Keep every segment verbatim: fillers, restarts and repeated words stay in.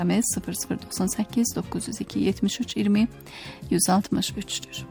sıfır sıfır doksan sekiz dokuz yüz iki yetmiş üç yirmi yüz altmış üç'tür.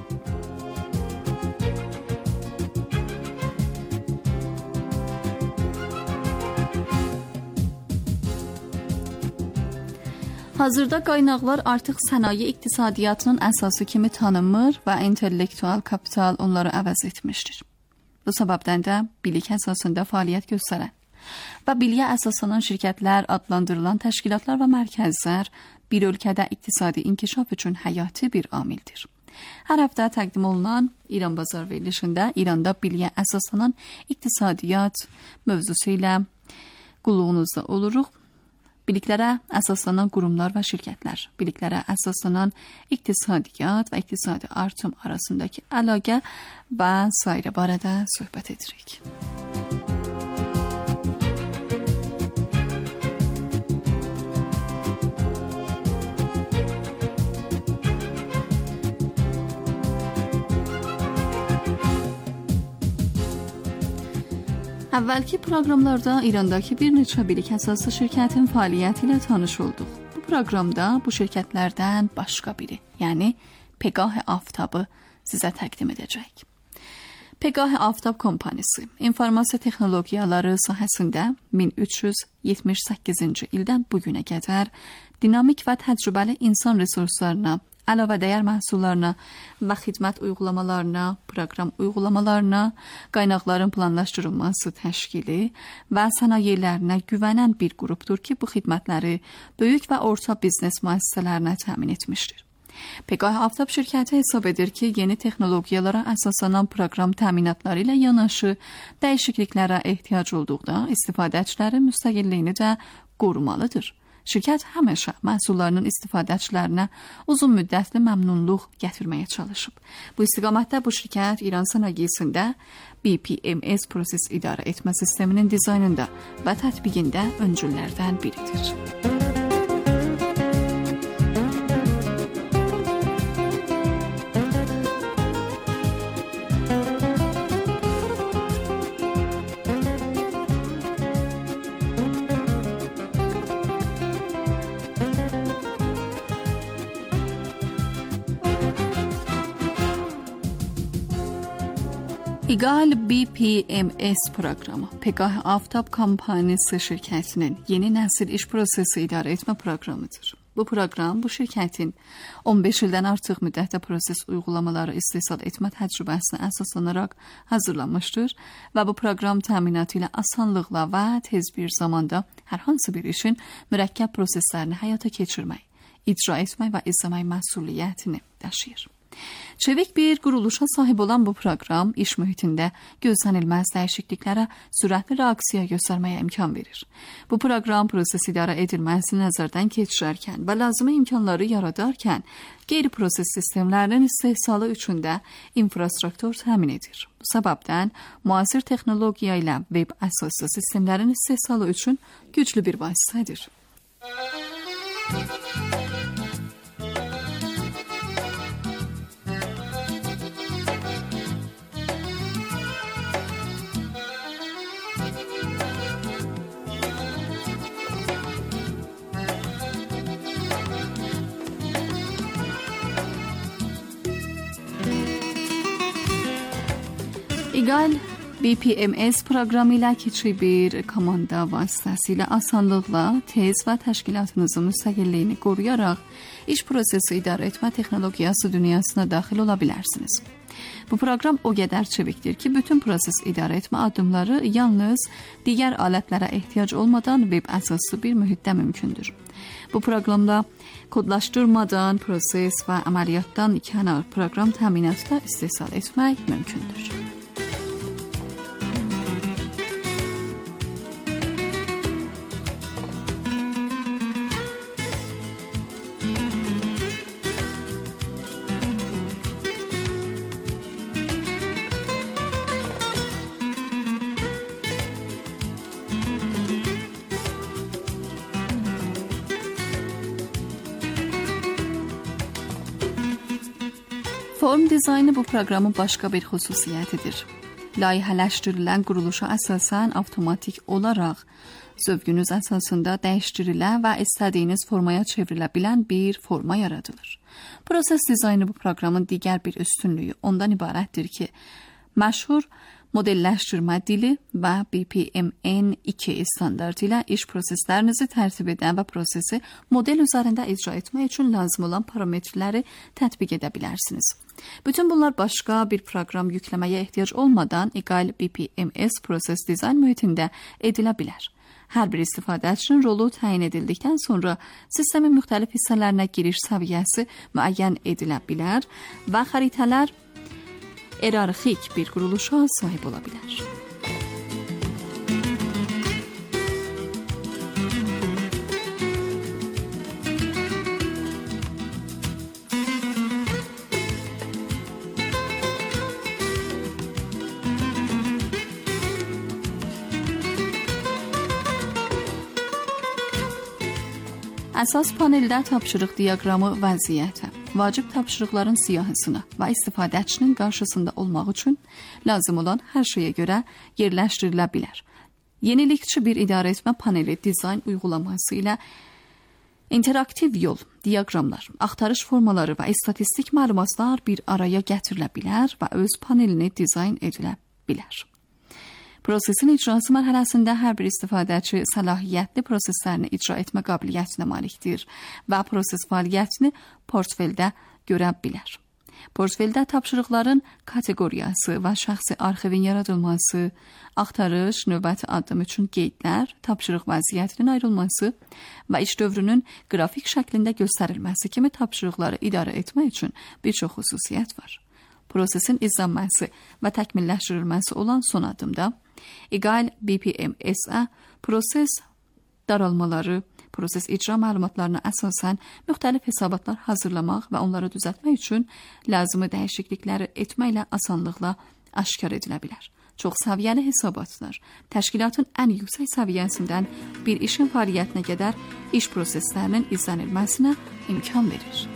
Hazırda qaynaqlar artıq sənaye iqtisadiyyatının əsası kimi tanınmır və intellektual kapital onları əvəz etmişdir. Bu səbəbdən də bilik əsasında fəaliyyət göstərən və biliyə əsaslanan şirkətlər adlandırılan təşkilatlar və mərkəzlər bir ölkədə iqtisadi inkişaf üçün həyati bir amildir. Hər həftə təqdim olunan İran Bazar verilişində İranda biliyə əsaslanan iqtisadiyyat mövzusu ilə qulluğunuzda oluruq. Biliklərə əsaslanan qurumlar və şirkətlər, biliklərə əsaslanan iqtisadiyyat və iqtisadi artım arasındakı əlaqə və sairə barədə söhbət edirik. Əvvəlki proqramlarda İrandakı bir neçə bilik əsaslı şirkətin fəaliyyəti ilə tanış olduq. Bu proqramda bu şirkətlərdən başqa biri, yəni Pegah Aftabı sizə təqdim edəcək. Pegah Aftab kompaniyası informasiya texnologiyaları sahəsində min üç yüz yetmiş səkkizinci ildən bu günə qədər dinamik və təcrübəli insan resurslarına, əlavə dəyər məhsullarına və xidmət uygulamalarına, proqram uygulamalarına, qaynaqların planlaşdırılması təşkili və sənayələrinə güvənən bir qrupdur ki, bu xidmətləri böyük və orta biznes müəssisələrinə təmin etmişdir. Pegah Aftab şirkəti hesab edir ki, yeni texnologiyalara əsaslanan proqram təminatları ilə yanaşı dəyişikliklərə ehtiyac olduqda istifadəçilərin müstəqilliyini də qorumalıdır. Şirkət həmişə məhsullarının istifadəçilərinə uzun müddətli məmnunluq gətirməyə çalışıb. Bu istiqamətdə bu şirkət İran sənayesində B P M S proses idarə etmə sisteminin dizaynında və tətbiqində öncüllərdən biridir. İqal B P M S proqramı Pegah Aftab kompaniyası şirkətinin yeni nəsil iş prosesi idarə etmə proqramıdır. Bu proqram bu şirkətin on beş ildən artıq müddətdə proses uygulamaları istehsal etmə təcrübəsinə əsaslanaraq hazırlanmışdır və bu proqram təminatı ilə asanlıqla və tez bir zamanda hər hansı bir işin mürəkkəb proseslərini həyata keçirmək, icra etmək və izləmək məsuliyyətini daşıyır. Çevik bir quruluşa sahib olan bu proqram iş mühitində gözlənilməz dəyişikliklərə sürətli reaksiya göstərməyə imkan verir. Bu proqram proses idarə edilməsini nəzərdən keçirərkən və lazımi imkanları yaradarkən qeyri-proses sistemlərinin istehsalı üçün də infrastruktur təmin edir. Bu səbəbdən müasir texnologiya ilə web əsaslı sistemlərin istehsalı üçün güclü bir vasitədir. İqal B P M S proqramı ilə kiçik bir komanda vasitəsilə asanlıqla tez və təşkilatınızın müstəqilliyini qoruyaraq iş prosesi idarə etmə texnologiyası dünyasına daxil ola bilərsiniz. Bu proqram o qədər çevikdir ki, bütün proses idarə etmə addımları yalnız digər alətlərə ehtiyac olmadan web əsaslı bir mühitdə mümkündür. Bu proqramda kodlaşdırmadan proses və əməliyyatdan kənar proqram təminatı da istehsal etmək mümkündür. Form dizaynı bu proqramın başqa bir xüsusiyyətidir. Layihələşdirilən quruluşa əsasən avtomatik olaraq Zövqünüz əsasında dəyişdirilə və istədiyiniz formaya çevrilə bilən bir forma yaradılır. Proses dizaynı bu proqramın digər bir üstünlüyü ondan ibarətdir ki, məşhur modelləşdirmə dili və B P M N iki standartı ilə iş proseslərinizi tərtib edən və prosesi model üzərində icra etmək üçün lazım olan parametrləri tətbiq edə bilərsiniz. Bütün bunlar başqa bir proqram yükləməyə ehtiyac olmadan eqal B P M S proses dizayn mühitində edilə bilər. Hər bir istifadəçinin rolu təyin edildikdən sonra sistemin müxtəlif hissələrinə giriş səviyyəsi müəyyən edilə bilər və xəritələr erarxik bir quruluşa sahib ola bilər. Əsas paneldə tapşırıq diaqramı vəziyyətə, vacib tapşırıqların siyahısına və istifadəçinin qarşısında olmaq üçün lazım olan hər şeyə görə yerləşdirilə bilər. Yenilikçi bir idarəetmə paneli dizayn uygulaması ilə interaktiv yol, diaqramlar, axtarış formaları və istatistik məlumatlar bir araya gətirilə bilər və öz panelini dizayn edilə bilər. Prosesin icrası mərhələsində hər bir istifadəçi səlahiyyətli proseslərini icra etmə qabiliyyətinə malikdir və proses fəaliyyətini portfeldə görə bilər. Portfeldə tapşırıqların kateqoriyası və şəxsi arxivin yaradılması, axtarış, növbəti addım üçün qeydlər, tapşırıq vəziyyətinin ayrılması və iş dövrünün qrafik şəklində göstərilməsi kimi tapşırıqları idarə etmək üçün bir çox xüsusiyyət var. Prosesin izlənməsi və təkmilləşdirilməsi olan son addımda eqal B P M S-ə proses daralmaları, proses icra məlumatlarına əsasən müxtəlif hesabatlar hazırlamaq və onları düzəltmək üçün lazımi dəyişiklikləri etməklə asanlıqla aşkar edilə bilər. Çox səviyyəli hesabatlar təşkilatın ən yüksək səviyyəsindən bir işin fəaliyyətinə qədər iş proseslərinin izlənilməsinə imkan verir.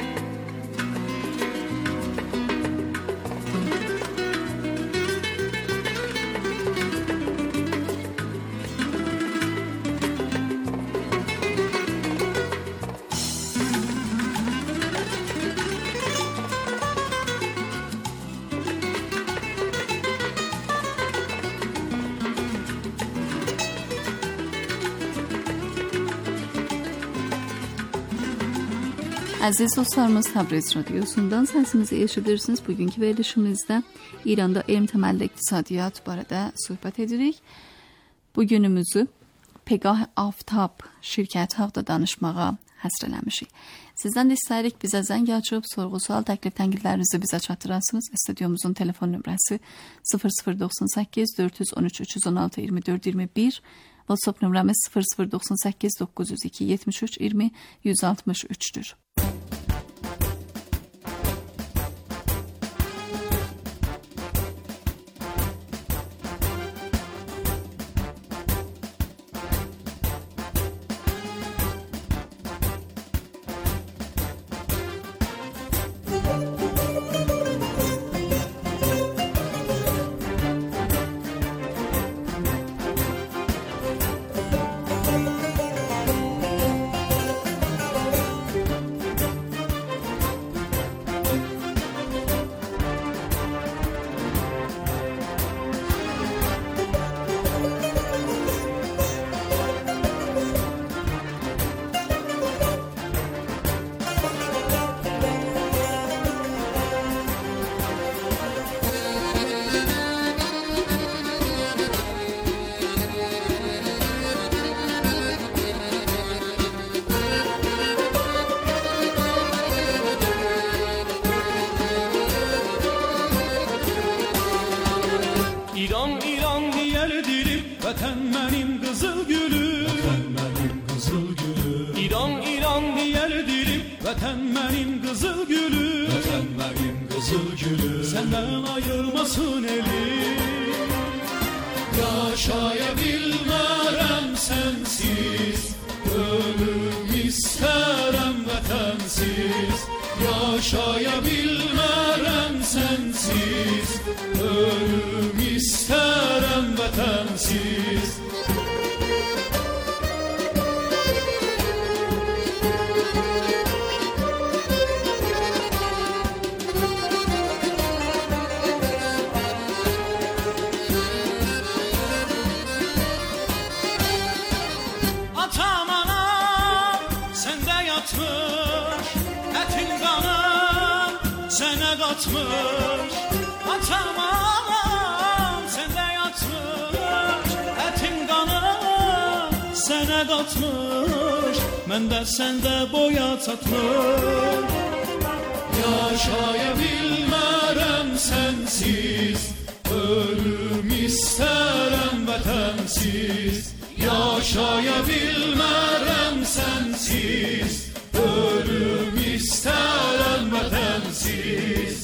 Əziz dostlarımız, Təbriz Radiosundan səsimizi eşidirsiniz. Bugünkü verilişimizdə İranda elm təməlli iqtisadiyyat barədə söhbət edirik. Bugünümüzü Pegah Aftab şirkəti haqda danışmağa həsr eləmişik. Sizdən də istəyirik bizə zəng açıb, sorğu sual, təklif tənqidlərinizi bizə çatdırasınız. Stüdyomuzun telefon nömrəsi sıfır sıfır doxsan səkkiz dörd yüz on üç üç yüz on altı iyirmi dörd iyirmi bir, WhatsApp nömrəmiz sıfır sıfır doxsan səkkiz doqquz yüz iki yetmiş üç iyirmi yüz altmış üçdür. İran İran diyer dilim, vətən mənim qızıl gülüm, vətən mənim qızıl gülüm. İran İran diyer dilim, vətən mənim qızıl gülüm, vətən mənim qızıl gülüm. Səndən ayırmasın elim, yaşaya bilmərəm sənsiz, ölüm istərəm vətənsiz. Yaşaya bilmərəm sənsiz, ölüm istərəm vətənsiz. yatmış atam anam sende yatmış, etin kanı sene katmış, mən də səndə boya çatmış. Yaşaya bilmərəm sənsiz, ölüm istərəm vətənsiz. Yaşaya bilmərəm sənsiz, ölüm istərəm vətənsiz.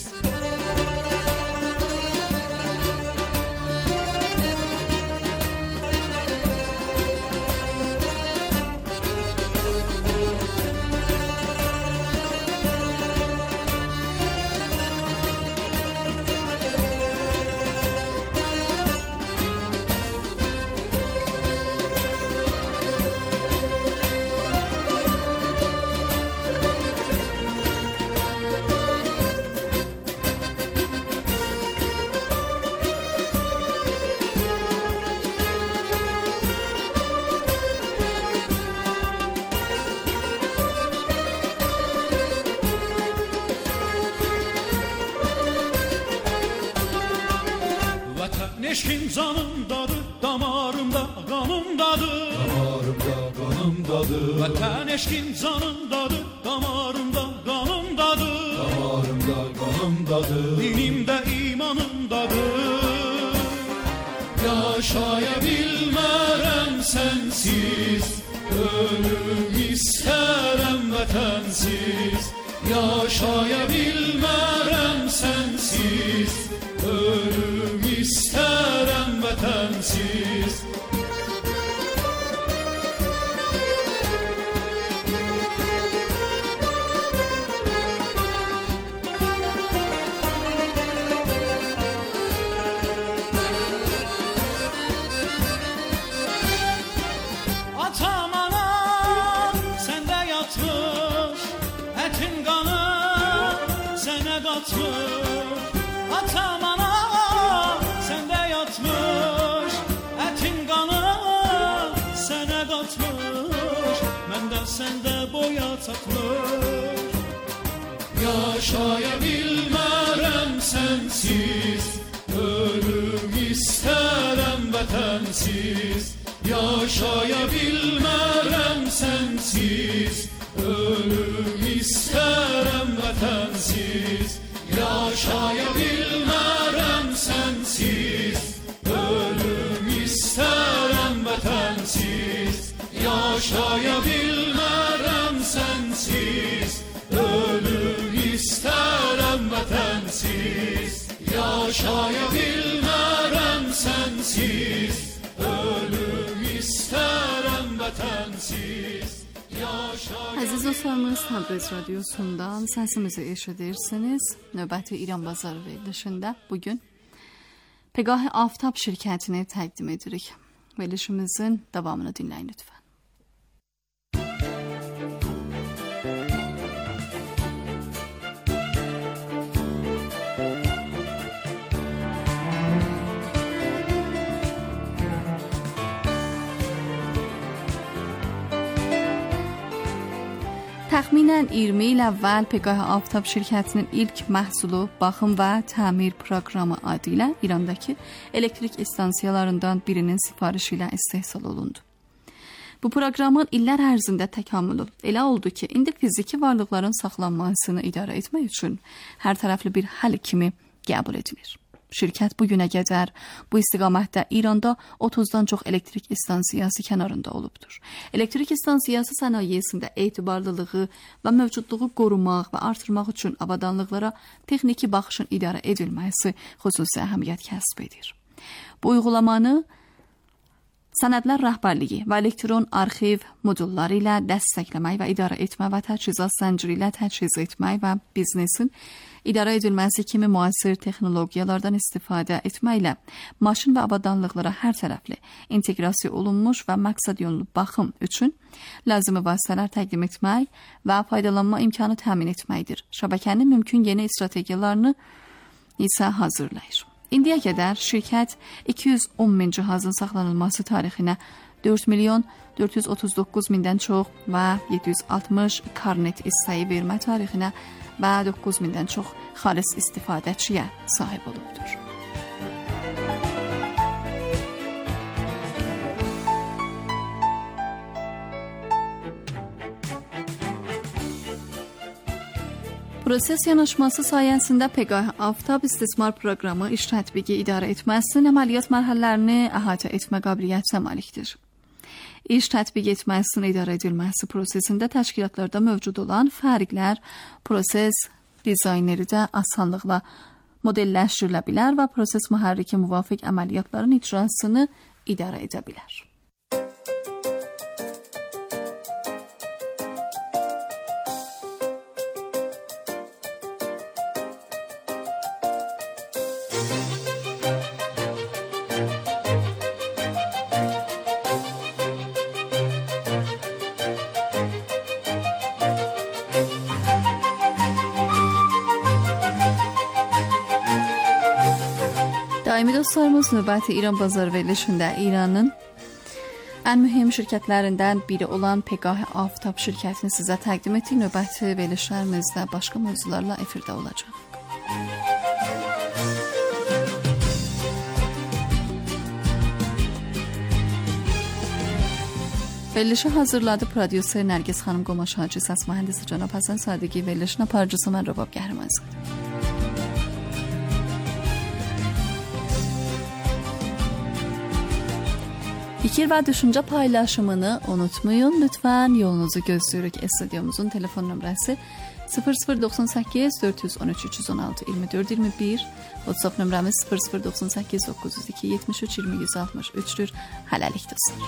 Eşkin canımdadır, damarımda kanımdadır. Damarımda kanımdadır. Vətən eşkin canımdadır, damarımda kanımdadır. Damarımda kanımdadır. Dinimdə imanımdadır. Yaşaya bilmərəm sənsiz, ölüm istərəm vətənsiz. Yaşaya bilmərəm sənsiz, ölüm istərəm vətənsiz. Atam anam səndə yatmış, ətin qanı sənə qatmış. Atam anam səndə yatmış, ətin qanı sənə qatmış, mən də səndə boya çatmış. Yaşaya bilmərəm sənsiz, ölüm istərəm vətənsiz. Yaşaya bilmərəm sənsiz, ölüm istərəm vətənsiz. Yaşaya bilmərəm sənsiz, ölüm istərəm vətənsiz. Yaşaya bilmərəm sənsiz, ölüm istərəm vətənsiz. Yaşaya bilmərəm sənsiz, ölüm istərəm vətənsiz. Əziz dostlarımız, Təbriz Radyosu'ndan səsimizi eşidirsiniz. Növbəti İran Bazarı verilişində bugün Pegah-ı Aftab şirkətini təqdim edirik. Verilişimizin davamını dinləyin lütfen. Təxminən iyirmi il əvvəl Pegah-ı Aftab şirkətinin ilk məhsulu baxım və təmir proqramı adı ilə İrandakı elektrik istansiyalarından birinin sifarişi ilə istehsal olundu. Bu proqramın illər ərzində təkamülü elə oldu ki, indi fiziki varlıqların saxlanmasını idarə etmək üçün hər tərəfli bir həll kimi qəbul edilir. Şirkət bugünə qədər bu istiqamətdə İranda otuzdan çox elektrik istansiyası kənarında olubdur. Elektrik istansiyası sənayesində etibarlılığı və mövcudluğu qorumaq və artırmaq üçün avadanlıqlara texniki baxışın idarə edilməsi xüsusi əhəmiyyət kəsb edir. Bu uygulamanı sənədlər rəhbərliyi və elektron arxiv modulları ilə dəstəkləmək və idarə etmə və təchizat zənciri ilə təchiz etmək və biznesin idarə edilməsi kimi müasir texnologiyalardan istifadə etməklə maşın və avadanlıqlara hər tərəfli inteqrasiya olunmuş və məqsədyönlü baxım üçün lazımi vasitələr təqdim etmək və faydalanma imkanı təmin etməkdir. Şəbəkənin mümkün yeni strategiyalarını isə hazırlayır. İndiyə qədər şirkət iki yüz on min cihazın saxlanılması tarixinə dörd milyon dörd yüz otuz doqquz mindən çox və yeddi yüz altmış karnet hissəyi vermə tarixinə və doqquz mindən çox xalis istifadəçiyə sahib olubdur. Proses yanaşması sayəsində Pegah Aftab istismar proqramı iş tətbiqi idarə etməsinin əməliyyat mərhələlərini əhatə etmə qabiliyyətinə malikdir. İş tətbiq etməsinin idarə edilməsi prosesində təşkilatlarda mövcud olan fərqlər proses dizayneri də asanlıqla modelləşdirilə bilər və proses mühərriki müvafiq əməliyyatların icrasını idarə edə bilər. Daimi dostlarımız, növbəti İran bazar verilişində İranın ən mühüm şirkətlərindən biri olan Pegah Aftab şirkətini sizə təqdim etdik. Növbəti verilişlərimizdə başqa mövzularla efirdə olacaq. Verilişi hazırladı prodüser Nərgiz xanım Qomaş Hacı, səs mühəndisi cənab Həsən Sadiqi, verilişin aparıcısı mən Rəbab Qəhrəmanzadə. Fikir və düşüncə paylaşımını unutmayın. Lütfen yolunuzu gözləyirik. Stüdyomuzun telefon nömrəsi sıfır sıfır doxsan səkkiz dörd yüz on üç üç yüz on altı iyirmi dörd iyirmi bir. WhatsApp nömrəmiz sıfır sıfır doxsan səkkiz doqquz yüz iki yetmiş üç iyirmi yüz altmış üçdür. Hələlik dostlar.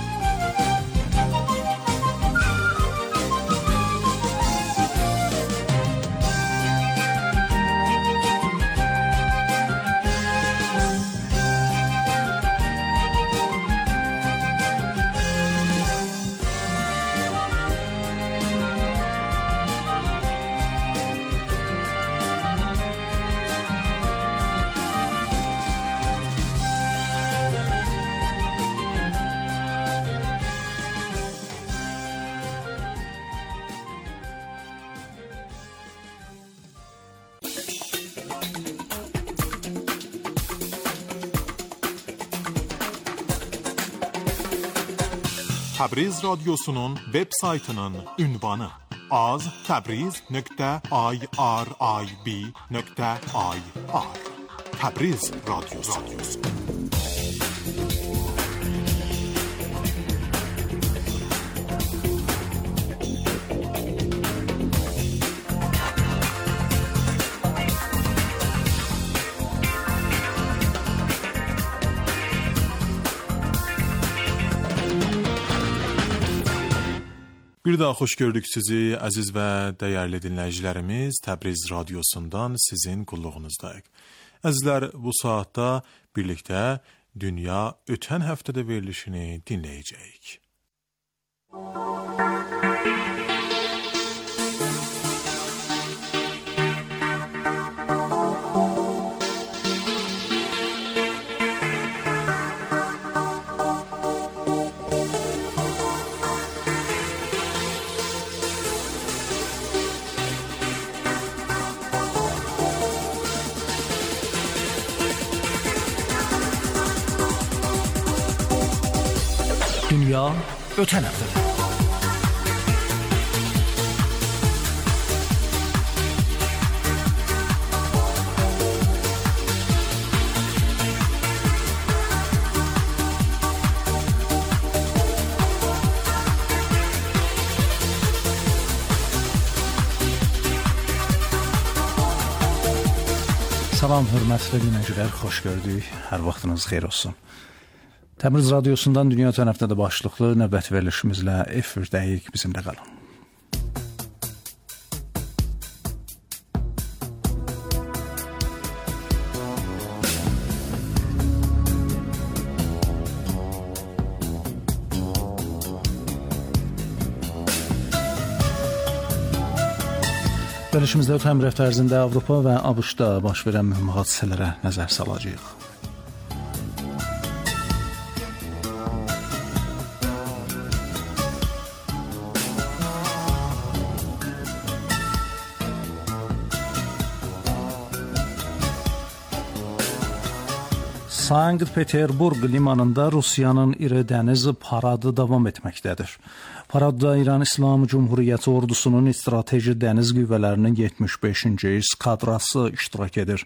Təbriz radyosunun web saytının ünvanı az tabriz nöqtə irib nöqtə ir Təbriz radyosu. Bir daha xoş gördük sizi, əziz və dəyərli dinləyicilərimiz. Təbriz radyosundan sizin qulluğunuzdayıq. Əzizlər, bu saatda birlikdə Dünya ötən həftədə verilişini dinləyəcəyik. Dünya ötən həftədə. Salam, hörmətli dinləyicilər, xoş gördük. Hər vaxtınız xeyir olsun. Təbriz radyosundan Dünya ötən həftədə başlıqlı növbəti verilişimizlə efirdəyik, bizimlə qalın. Verilişimizdə ötən bir həftə ərzində Avropa və ABŞ-da baş verən mühüm hadisələrə nəzər salacağıq. Sankt-Peterburq limanında Rusiyanın iri dəniz paradı davam etməkdədir. Paradda İran İslam Cumhuriyyəti ordusunun strateji dəniz qüvvələrinin yetmiş beşinci eskadrası iştirak edir.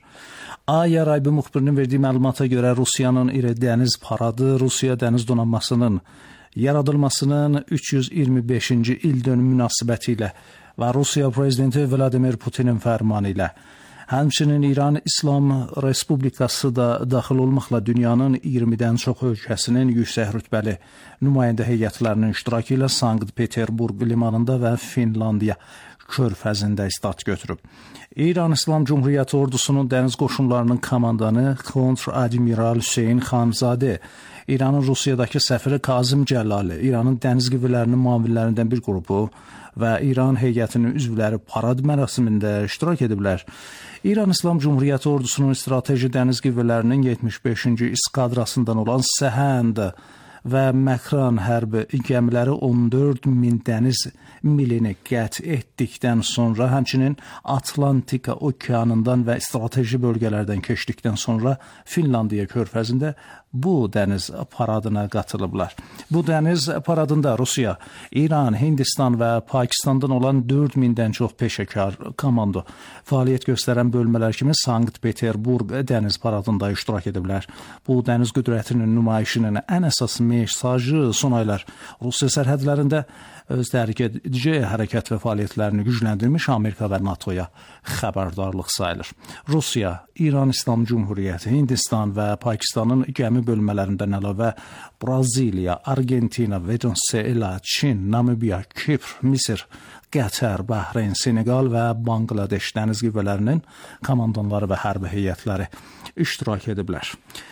A Raybi müxbirinin verdiyi məlumata görə Rusiyanın iri dəniz paradı Rusiya dəniz donanmasının yaradılmasının üç yüz iyirmi beşinci il dönümü münasibətilə və Rusiya prezidenti Vladimir Putinin fərmanı ilə, həmçinin İran İslam Respublikası da daxil olmaqla dünyanın iyirmidən çox ölkəsinin yüksək rütbəli nümayəndə heyətlərinin iştirakı ilə Sankt-Peterburq limanında və Finlandiya körfəzində istat götürüb. İran İslam Cumhuriyyəti ordusunun dəniz qoşunlarının komandanı kontr-admiral Hüseyn Xanzadə, İranın Rusiyadakı səfiri Kazım Cəlali, İranın dəniz qüvvələrinin müavinlərindən bir qrupu və İran heyətinin üzvləri parad mərasimində iştirak ediblər. İran İslam Cumhuriyyəti ordusunun strateji dəniz qüvvələrinin yetmiş beşinci eskadrasından olan Səhənd və Məkran hərbi gəmiləri on dörd min dəniz milini qət etdikdən sonra, həmçinin Atlantika okeanından və strateji bölgələrdən keçdikdən sonra Finlandiya körfəzində bu dəniz paradına qatılıblar. Bu dəniz paradında Rusiya, İran, Hindistan və Pakistandan olan dörd mindən çox peşəkar komando fəaliyyət göstərən bölmələr kimi Sankt-Peterburq dəniz paradında iştirak ediblər. Bu dəniz qüdrətinin nümayişinin ən əsas mesajı son aylar Rusiya sərhədlərində öz təhlükəedici hərəkət və fəaliyyətlərini gücləndirmiş Amerika və NATOya xəbərdarlıq sayılır. Rusiya, İran İslam Cumhuriyyəti, Hindistan və Pakistanın gəmi bölmələrindən əlavə Braziliya, Argentina, Venezuela, Çin, Namibiya, Kipr, Misir, Qətər, Bəhreyn, Senegal və Bangladeş dəniz qüvvələrinin komandanları və hərbi heyətləri iştirak ediblər.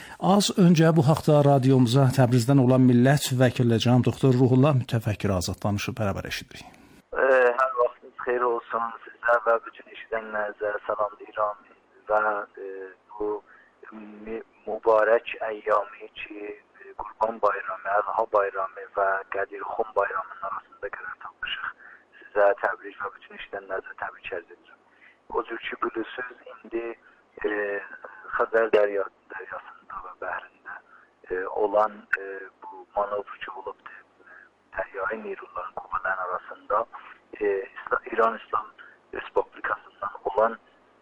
Az öncə bu haqda radiomuza Təbrizdən olan millət vəkili cənab doktor Ruhullah Mütəfəkkir Azad danışıb, bərabər eşidirik. Hər vaxtınız xeyir olsun sizə və bütün eşidənlərinizə salamlayıram və bu mübarək əyyami ki, Qurban bayramı, Ədha bayramı və Qədirxum bayramının arasında qərar tapmışıq. Sizə təbrik və bütün eşidənlərinizə təbrik edirəm. O cür ki, bilirsiniz, indi Xəzər dəryasında və bəhrində e, olan e, bu manovrucu olubdur. Dəryai Neyruların qüvvələrin arasında e, İran İslam Respublikasından olan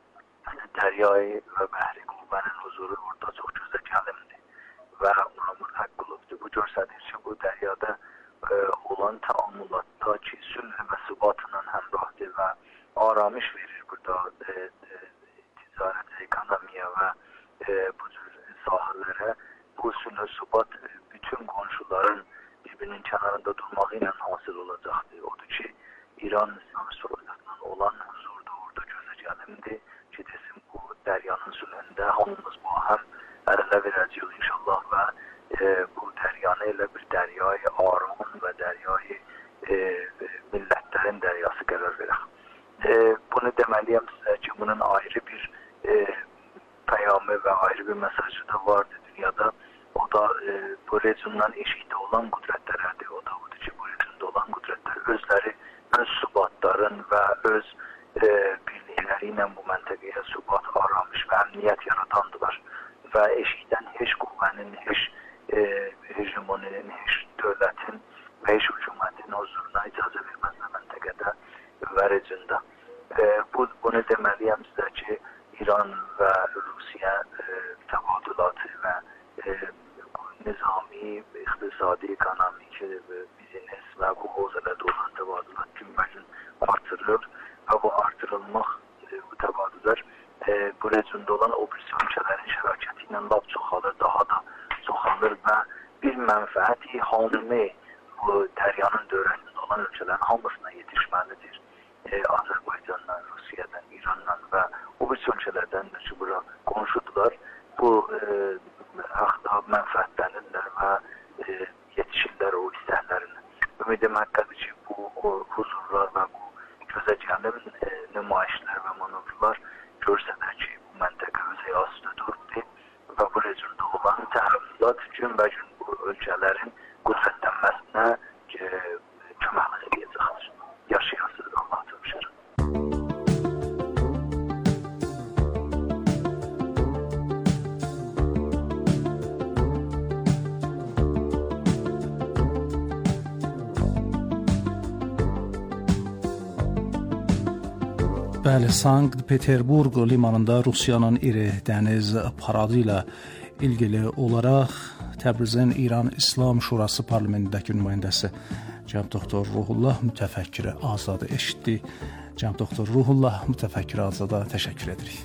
dəryai və bəhri qüvvənin huzuru orada çox gözə gəlimdir və ona mürhəq olubdur. Bu göstərir ki, bu dəryada e, olan təamülatda ki, sülh və sübatla həmrahdır və aramış verir burada e, e, ticarət, ekonomiya və e, bu cür sahələrə. Bu sülh sübat e, bütün qonşuların birbirinin kənarında durmağı ilə hasil olacaqdır. Odur ki, İran İslam Respublikasından olan huzur da orada gözə gəlimdir ki, desin bu dəryanın sülhündə hamımız bu həm ələ verəcəyik inşallah və e, bu dəryanı elə bir dəryayı aram və dəryayı e, millətlərin dəryası qərar verək. E, bunu deməliyəm sizə ki, bunun ayrı bir e, peyamı və ayrı bir mesajı da vardı dünyada. O da e, bu regiondan eşikdə olan qüdrətlərdir. O da odur ki, bu regionda olan qüdrətlər özləri öz subatların və öz e, birlikləri ilə bu məntəqəyə subat aramış və əmniyyət yaradandılar. Və eşikdən heç qüvvənin, heç e, hegemoninin, heç dövlətin və heç hükümətin huzuruna icazə verməzlər məntəqədə və regionda. E, bu, bunu deməliyəm sizə ki, İran və Rusiya e, təbadulatı və e, nizami, iqtisadi, ekonomik, biznes və bu hozələrdə olan təbadulat gün-bə-gün artırılır və bu artırılmaq, e, bu təbadular e, bu regionda olan o birisi ölkələrin şərakəti ilə lap çoxalır, daha da çoxalır və bir mənfəəti hamimi bu dəryanın dövrəsində olan ölkələrin hamısına yetişməlidir. E, Azərbaycandan, Rusiyadan, İrandan və o birisi ölkələrdən də ki, bura qonşudular. Bu e, haqda mənfəətlənirlər və e, yetişirlər o istəklərini. Ümidim həqqədir ki, bu o, huzurlar və bu gözə gəlim e, nümayişlər və manovralar görsələr ki, bu məntəqə öz həyasında durubdur və bu regionda olan təhəvvülat gün-bə-gün bu ölkələrin qüdrətlənməsinə e, köməklik edəcəkdir. Yaşayasınız, Allah təbşir. Bəli, Sankt-Peterburq limanında Rusiyanın iri dəniz paradı ilə ilgili olaraq Təbrizin İran İslam Şurası parlamentindəki nümayəndəsi cənab doktor Ruhullah Mütəfəkkir Azadı eşitdi. Cənab doktor Ruhullah Mütəfəkkir Azada təşəkkür edirik.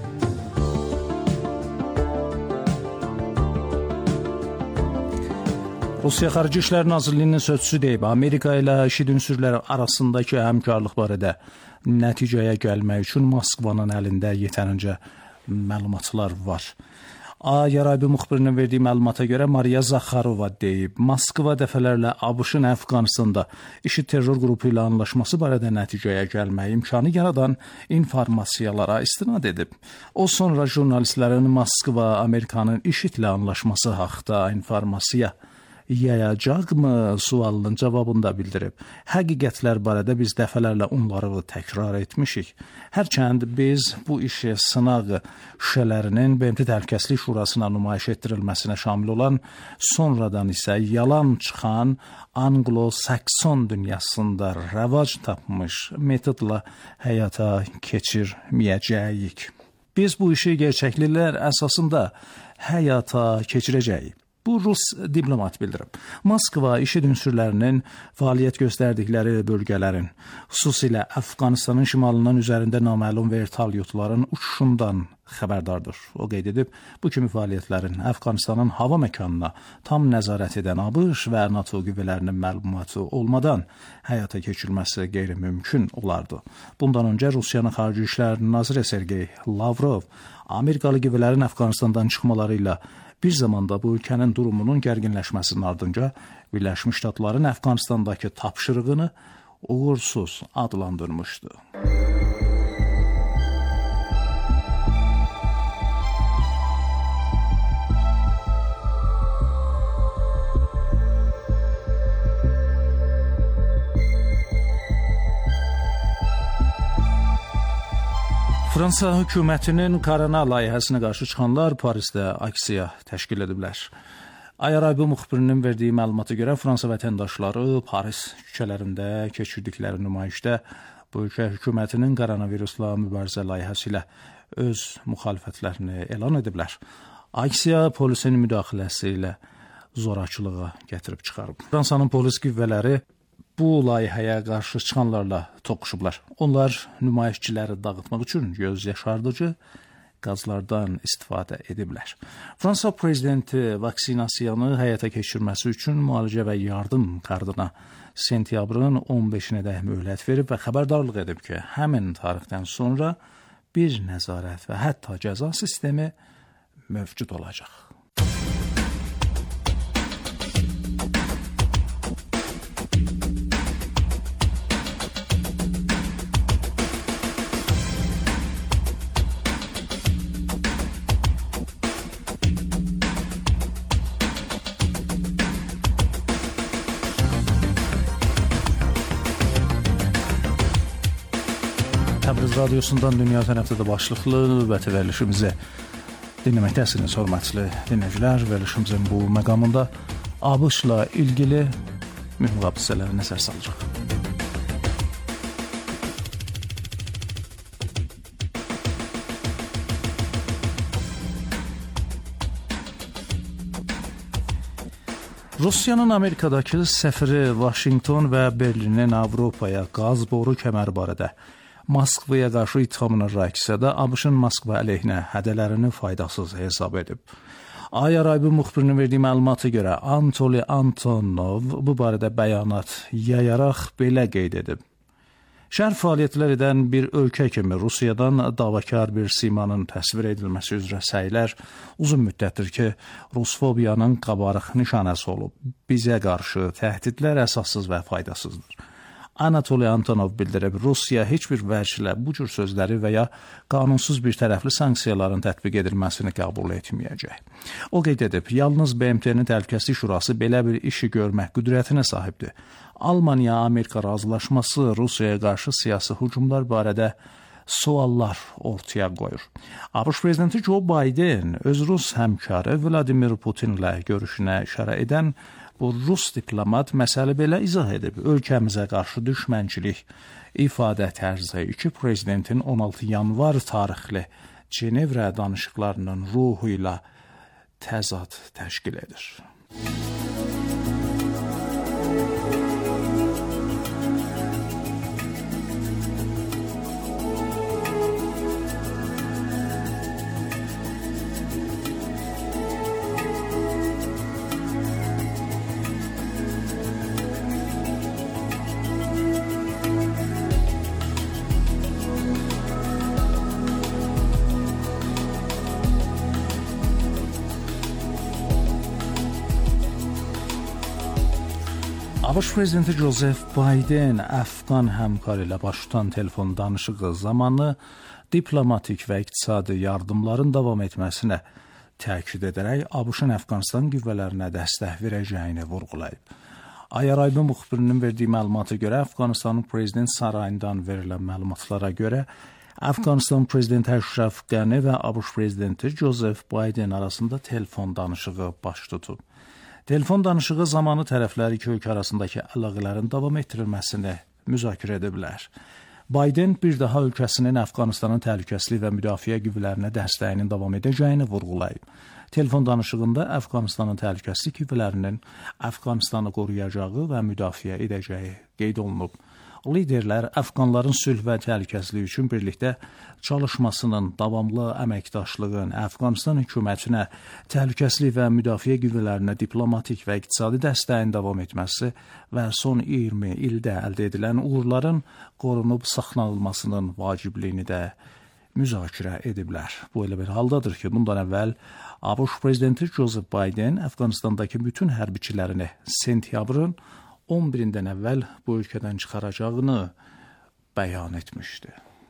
Rusiya Xarici İşlər Nazirliyinin sözçüsü deyib, Amerika ilə IŞİD ünsürləri arasındakı həmkarlıq barədə nəticəyə gəlmək üçün Moskvanın əlində yetərincə məlumatlar var. A-Yarabi müxbirinin verdiyi məlumata görə Mariya Zakharova deyib, Moskva dəfələrlə ABŞ-ın Əfqanistanda IŞİD terror qrupu ilə anlaşması barədə nəticəyə gəlmək imkanı yaradan informasiyalara istinad edib. O sonra jurnalistlərin Moskva Amerikanın IŞİD ilə anlaşması haqqında informasiya yayacaqmı sualının cavabında bildirib. Həqiqətlər barədə biz dəfələrlə onları təkrar etmişik. Hərçənd biz bu işi sınaq şüşələrinin B M T Təhlükəsizlik Şurasına nümayiş etdirilməsinə şamil olan, sonradan isə yalan çıxan Anglo-Sakson dünyasında rəvac tapmış metodla həyata keçirməyəcəyik. Biz bu işi gerçəkliklər əsasında həyata keçirəcəyik. Bu Rus diplomat bildirib. Moskva IŞİD ünsürlərinin fəaliyyət göstərdikləri bölgələrin, xüsusilə Əfqanistanın şimalından üzərində naməlum vertolyotların uçuşundan xəbərdardır. O qeyd edib, bu kimi fəaliyyətlərin Əfqanistanın hava məkanına tam nəzarət edən ABŞ və NATO qüvvələrinin məlumatı olmadan həyata keçirilməsi qeyri-mümkün olardı. Bundan öncə Rusiyanın Xarici İşlər Naziri Sergey Lavrov Amerikalı qüvvələrin Əfqanistandan çıxmaları ilə bir zamanda bu ölkənin durumunun gərginləşməsinin ardınca Birləşmiş Ştatların Əfqanistandakı tapşırığını uğursuz adlandırmışdı. Fransa hökumətinin korona layihəsinə qarşı çıxanlar Parisdə aksiya təşkil ediblər. A-Yarabi müxbirinin verdiyi məlumata görə Fransa vətəndaşları Paris küçələrində keçirdikləri nümayişdə bu ölkə hökumətinin koronavirusla mübarizə layihəsi ilə öz müxalifətlərini elan ediblər. Aksiya polisin müdaxiləsi ilə zorakılığa gətirib çıxarıb. Fransanın polis qüvvələri bu layihəyə qarşı çıxanlarla toqquşublar. Onlar nümayişçiləri dağıtmaq üçün göz yaşardıcı qazlardan istifadə ediblər. Fransa prezidenti vaksinasiyanı həyata keçirməsi üçün müalicə və yardım kardına sentyabrın on beşinədək möhlət verib və xəbərdarlıq edib ki, həmin tarixdən sonra bir nəzarət və hətta cəza sistemi mövcud olacaq. Təbriz radiosundan dünya tərəfdə başlıqlı növbəti verilişimizi dinləməkdəsiniz, hörmətli dinləyicilər. Verilişimizin bu məqamında ABŞ-la ilgili mühüm hadisələrə nəzər salacaq. Rusiyanın Amerikadakı səfiri Vaşinqton və Berlinin Avropaya qaz boru kəməri barədə Moskvaya qarşı ittihamına rəqsədə ABŞ-ın Moskva əleyhinə hədələrini faydasız hesab edib. A-Yarabi müxbirinin verdiyi məlumata görə Anatoliy Antonov bu barədə bəyanat yayaraq belə qeyd edib. Şərq fəaliyyətlər edən bir ölkə kimi Rusiyadan davakar bir simanın təsvir edilməsi üzrə səylər uzun müddətdir ki, Rusfobiyanın qabarıq nişanəsi olub. Bizə qarşı təhdidlər əsassız və faydasızdır. Anatoliy Antonov bildirib, Rusiya heç bir vəclə bu cür sözləri və ya qanunsuz bir tərəfli sanksiyaların tətbiq edilməsini qəbul etməyəcək. O qeyd edib, yalnız B M T-nin Təhlükəsizlik Şurası belə bir işi görmək qüdrətinə sahibdir. Almaniya-Amerika razılaşması Rusiyaya qarşı siyasi hücumlar barədə suallar ortaya qoyur. ABŞ prezidenti Joe Biden öz Rus həmkarı Vladimir Putinlə görüşünə işarə edən bu Rus diplomat məsələ belə izah edib. Ölkəmizə qarşı düşmənçilik ifadə tərzi iki prezidentin on altı yanvar tarixli Cenevrə danışıqlarının ruhu ilə təzad təşkil edir. ABŞ prezidenti Joseph Biden Əfqan həmkarı ilə baş tutan telefon danışığı zamanı diplomatik və iqtisadi yardımların davam etməsinə təkid edərək ABŞ-ın Əfqanistan qüvvələrinə dəstək verəcəyini vurğulayıb. Ayaraydı müxbirinin verdiyi məlumata görə Əfqanistanın prezident sarayından verilən məlumatlara görə Əfqanistan prezidenti Əşrəf Qəni və ABŞ prezidenti Joseph Biden arasında telefon danışığı baş tutub. Telefon danışığı zamanı tərəflər iki ölkə arasındakı əlaqələrin davam etdirilməsini müzakirə ediblər. Biden bir daha ölkəsinin Əfqanistanın təhlükəsizlik və müdafiə qüvvələrinə dəstəyinin davam edəcəyini vurğulayıb. Telefon danışığında Əfqanistanın təhlükəsizlik qüvvələrinin Əfqanistanı qoruyacağı və müdafiə edəcəyi qeyd olunub. Liderlər Əfqanların sülh və təhlükəsizlik üçün birlikdə çalışmasının, davamlı əməkdaşlığın, Əfqanistan hökumətinə, təhlükəsizlik və müdafiə qüvvələrinə diplomatik və iqtisadi dəstəyin davam etməsi və son iyirmi ildə əldə edilən uğurların qorunub saxlanılmasının vacibliyini də müzakirə ediblər. Bu elə bir haldadır ki, bundan əvvəl ABŞ prezidenti Joseph Biden Əfqanistandakı bütün hərbiçilərini sentyabrın on birindən əvvəl bu ölkədən çıxaracağını bəyan etmişdi.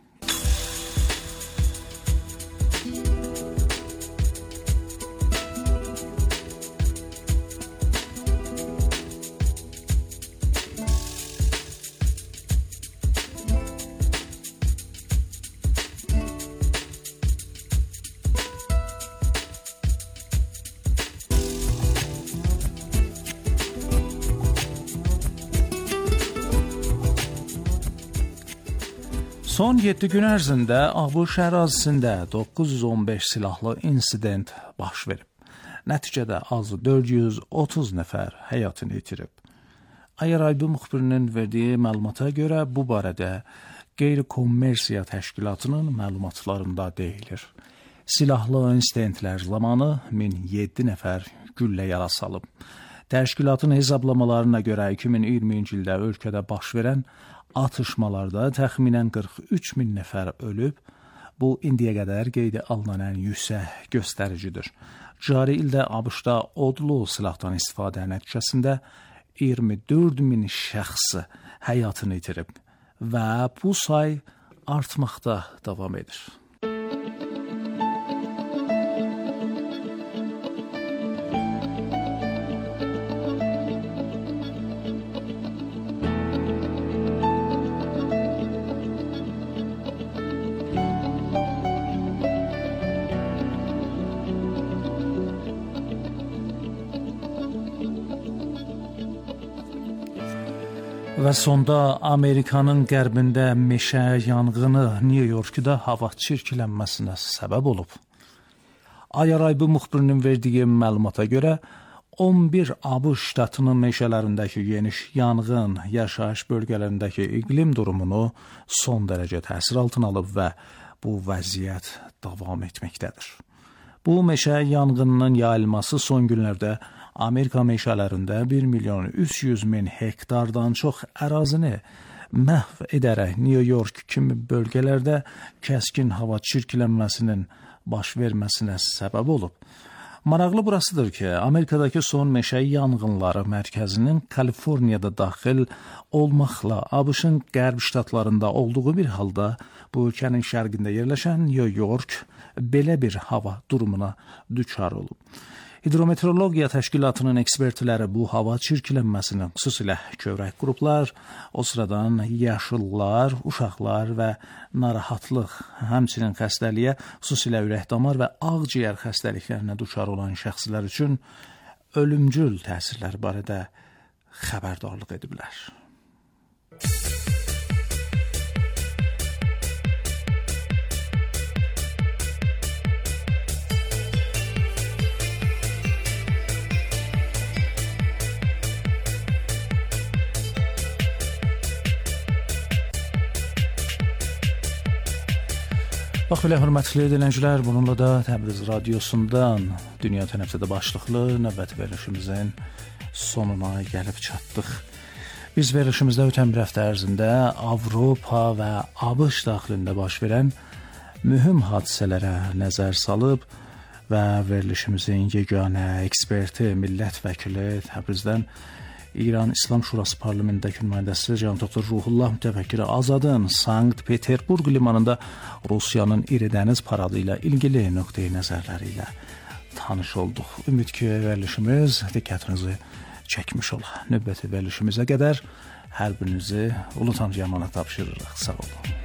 Son yeddi gün ərzində ABŞ ərazisində doqquz yüz on beş silahlı insident baş verib. Nəticədə azı dörd yüz otuz nəfər həyatını itirib. Ayaraydı müxbirinin verdiyi məlumata görə bu barədə qeyri-kommersiya təşkilatının məlumatlarında deyilir. Silahlı insidentlər zamanı min yeddi nəfər güllə yara salıb. Təşkilatın hesablamalarına görə iki min iyirminci ildə ölkədə baş verən atışmalarda təxminən qırx üç min nəfər ölüb. Bu, indiyə qədər qeydə alınan ən yüksək göstəricidir. Cari ildə ABŞ-da odlu silahdan istifadə nəticəsində iyirmi dörd min şəxs həyatını itirib və bu say artmaqda davam edir. Və sonda Amerikanın qərbində meşə yanğını New Yorkda hava çirklənməsinə səbəb olub. Ayaraydı müxbirinin verdiyi məlumata görə on bir ABŞ ştatının meşələrindəki geniş yanğın yaşayış bölgələrindəki iqlim durumunu son dərəcə təsir altına alıb və bu vəziyyət davam etməkdədir. Bu meşə yanğınının yayılması son günlərdə Amerika meşələrində bir milyon üç yüz min hektardan çox ərazini məhv edərək New York kimi bölgələrdə kəskin hava çirklənməsinin baş verməsinə səbəb olub. Maraqlı burasıdır ki, Amerikadakı son meşə yanğınları mərkəzinin Kaliforniyada daxil olmaqla ABŞ-ın qərb ştatlarında olduğu bir halda bu ölkənin şərqində yerləşən New York belə bir hava durumuna düçar olub. Hidrometeorologiya Təşkilatının ekspertləri bu hava çirklənməsinin xüsusilə kövrək qruplar, o sıradan yaşıllar, uşaqlar və narahatlıq, həmçinin xəstəliyə, xüsusilə ürək-damar və ağciyər xəstəliklərinə duçar olan şəxslər üçün ölümcül təsirlər barədə xəbərdarlıq ediblər. Bax belə, hörmətli dinləyicilər, bununla da Təbriz Radiosundan Dünya Tənəffüsdə başlıqlı növbəti verilişimizin sonuna gəlib çatdıq. Biz verilişimizdə ötən bir həftə ərzində Avropa və ABŞ daxilində baş verən mühüm hadisələrə nəzər salıb və verilişimizin yeganə eksperti, millət vəkili Təbrizdən İran İslam Şurası Parlamentindəki nümayəndəsi Cənab Doktor Ruhullah Mütəfəkkir Azadın Sankt-Peterburq limanında Rusiyanın iri dəniz paradı ilə ilgili nöqteyi nəzərləri ilə tanış olduq. Ümid ki, verilişimiz diqqətinizi çəkmiş ola. Növbəti verilişimizə qədər hər birinizi ulu tanrıya əmanət tapşırırıq. Sağ olun.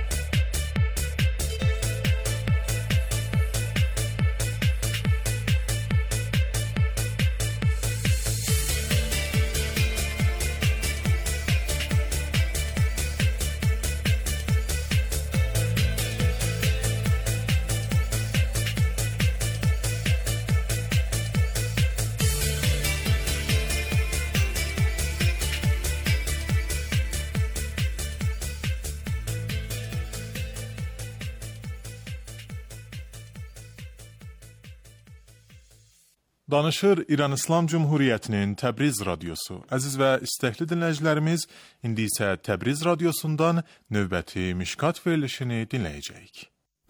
Danışır İran İslam Cumhuriyyətinin Təbriz Radiosu. Əziz və istəkli dinləyicilərimiz, indi isə Təbriz Radiosundan növbəti Mişkat verilişini dinləyəcəyik.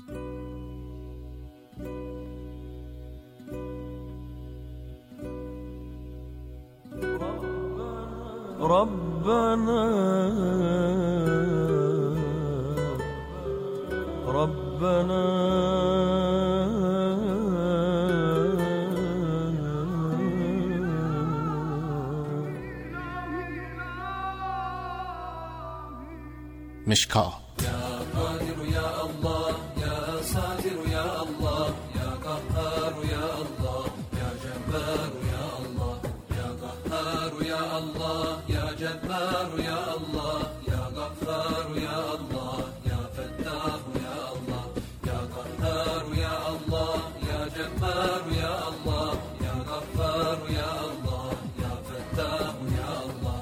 Rabbana Rabbana مشکا يا قادر يا الله يا ساتر يا الله يا قهار يا الله يا جبار يا الله يا قهار يا الله يا جبار يا الله يا غفار يا الله يا فتاح يا الله يا قهار يا الله يا جبار يا الله يا غفار يا الله يا فتاح يا الله.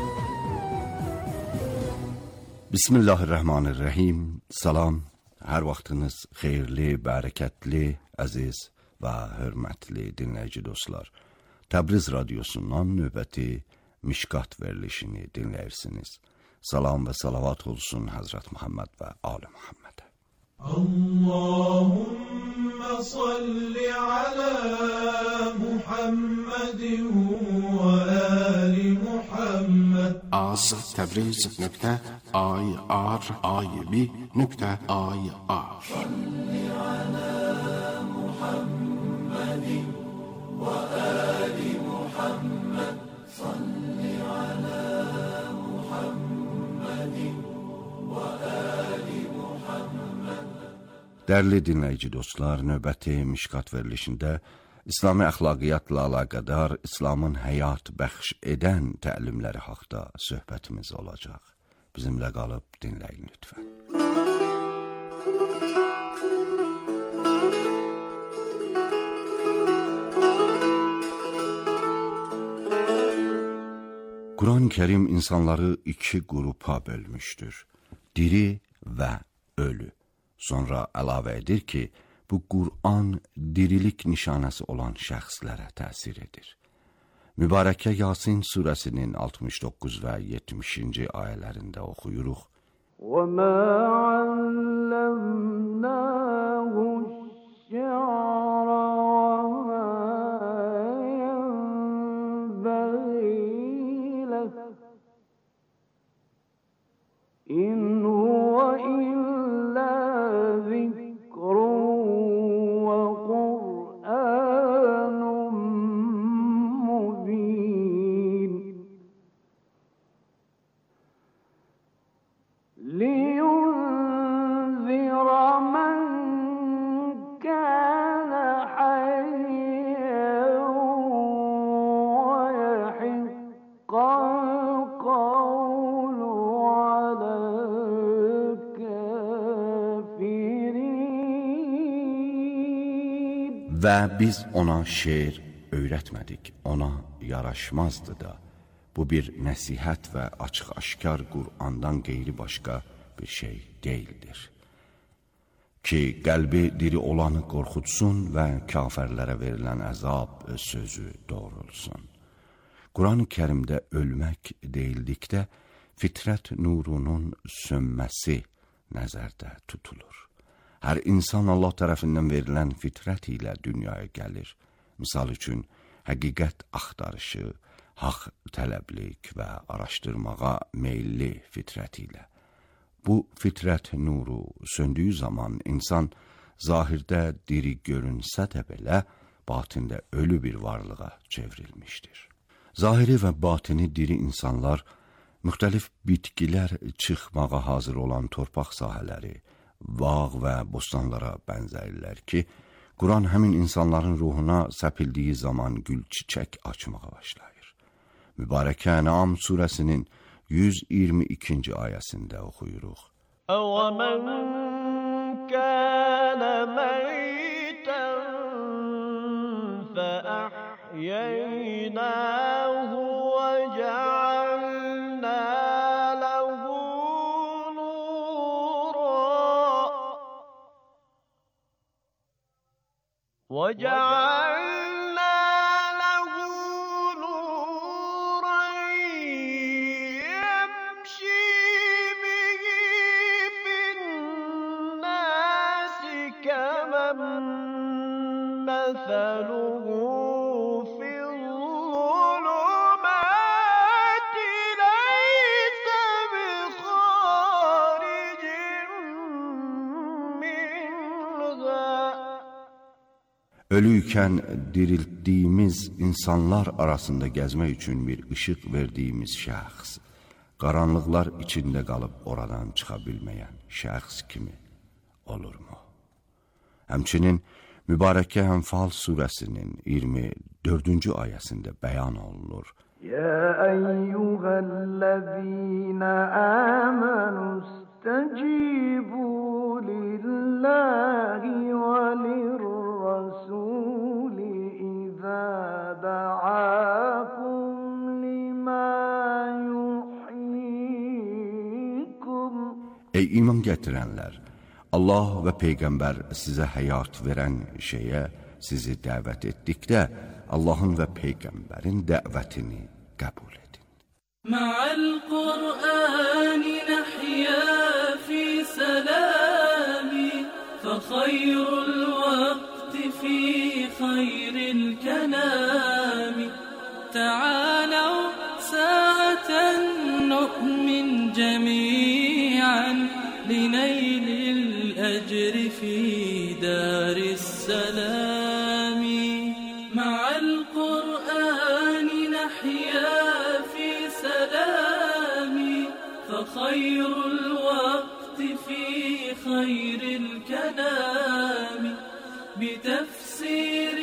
Bismillahirrahmanirrahim. Salam, hər vaxtınız xeyirli, bərəkətli, əziz və hörmətli dinləyici dostlar. Təbriz Radiosundan növbəti Mişkat verilişini dinləyirsiniz. Salam və salavat olsun Həzrət Muhammed və Ali Muhammedə. Allahümme salli ala Muhammedin ve ali Muhammed. az təbriz nöqtə ay ar ay bi nöqtə ay ar. Salli ala Muhammedin ve ali Muhammed. Salli ala Muhammedin ve ali Muhammed. Dərli dinləyici dostlar, növbəti Mişkat verilişində İslami əxlaqiyyatla əlaqədar İslamın həyat bəxş edən təlimləri haqqında söhbətimiz olacaq. Bizimlə qalıb dinləyin lütfən. Quran-ı Kərim insanları iki qrupa bölmüşdür. Diri və ölü. Sonra əlavə edir ki, bu Qur'an dirilik nişanəsi olan şəxslərə təsir edir. Mübarəkə Yasin surəsinin altmış doqquz və yetmişinci ayələrində oxuyuruq. وَمَا عَلَّمْنَاهُ الشِّعْرَ وَمَا يَنبَغِي لَهُ إِنْ هُوَ إِلَّا ذِكْرٌ وَقُرْآنٌ Və biz ona şeir öyrətmədik, ona yaraşmazdı da. Bu bir nəsihət və açıq-aşkar Qur'andan qeyri başqa bir şey deyildir. Ki, qəlbi diri olanı qorxutsun və kafirlərə verilən əzab sözü doğrulsun. Quran-ı Kərimdə ölmək deyildikdə, fitrət nurunun sönməsi nəzərdə tutulur. Hər insan Allah tərəfindən verilən fitrət ilə dünyaya gəlir. Misal üçün, həqiqət axtarışı, haqq tələblik və araşdırmağa meyilli fitrət ilə. Bu fitrət nuru söndüyü zaman insan zahirdə diri görünsə də belə, batində ölü bir varlığa çevrilmişdir. Zahiri və batini diri insanlar, müxtəlif bitkilər çıxmağa hazır olan torpaq sahələri, bağ və bostanlara bənzərlər ki, Quran həmin insanların ruhuna səpildiyi zaman gül çiçək açmağa başlayır. Mübarəkə Ən'am surəsinin yüz iyirmi ikinci ayəsində oxuyuruq. أَوَمَنْ كَانَ مَيْتًا فَأَحْيَيْنَاهُ وَجَعَلْنَا لَهُ نُورًا وَجَعَلْنَا لَهُ نُورًا يَمْشِي بِهِ فِي النَّاسِ كَمَنْ مَثَلُهُ فِي الظُّلُمَاتِ لَيْسَ بِخَارِجٍ مِنْهَا. Ölüykən diriltdiyimiz insanlar arasında gəzmək üçün bir ışıq verdiyimiz şəxs, qaranlıqlar içində qalıb oradan çıxa bilməyən şəxs kimi olurmu? Həmçinin Mübarəkə Ənfal surəsinin iyirmi dördüncü ayəsində bəyan olunur. يَا أَيُّهَا الَّذِينَ آمَنُوا اسْتَجِيبُوا لِلَّهِ وَلِلرَّسُولِ إِذَا دَعَاكُمْ لِمَا يُحْيِيكُمْ. Ey iman gətirənlər! Allah və Peyğəmbər sizə həyat verən şeyə sizi dəvət etdikdə, Allahın və Peyğəmbərin dəvətini qəbul edin. Ma'al Qur'an nahya fi salami fa khayrul waqti fi khayril kalami ta'alaw sa'atan nu'min jami'an لنيل الأجر في دار السلام مع القرآن نحيا في سلام فخير الوقت في خير الكلام بتفسير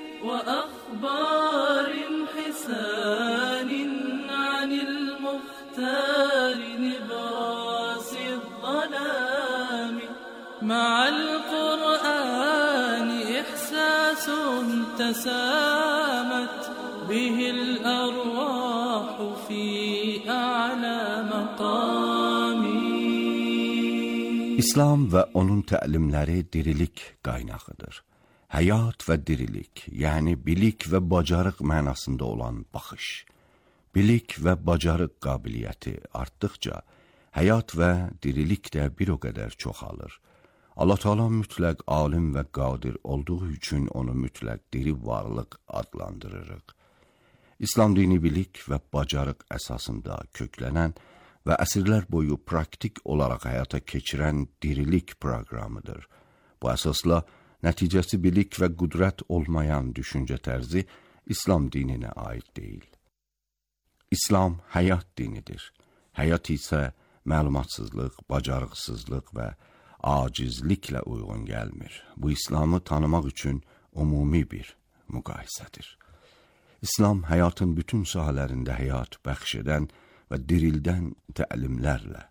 وأخبار حسان عن المختار نبراس الظلام مع القرآن إحساس تسامت به الأرواح في أعلى مقام. İslam və onun təlimləri dirilik qaynağıdır. Həyat və dirilik, yəni bilik və bacarıq mənasında olan baxış. Bilik və bacarıq qabiliyyəti artdıqca, həyat və dirilik də bir o qədər çoxalır. Allah Teala mütləq alim və qadir olduğu üçün onu mütləq diri varlıq adlandırırıq. İslam dini bilik və bacarıq əsasında köklənən və əsrlər boyu praktik olaraq həyata keçirən dirilik proqramıdır. Bu əsasla nəticəsi bilik və qüdrət olmayan düşüncə tərzi İslam dininə aid deyil. İslam həyat dinidir. Həyat isə məlumatsızlıq, bacarıqsızlıq və acizliklə uyğun gəlmir. Bu İslamı tanımaq üçün ümumi bir müqayisədir. İslam həyatın bütün sahələrində həyat bəxş edən və dirildən təlimlərlə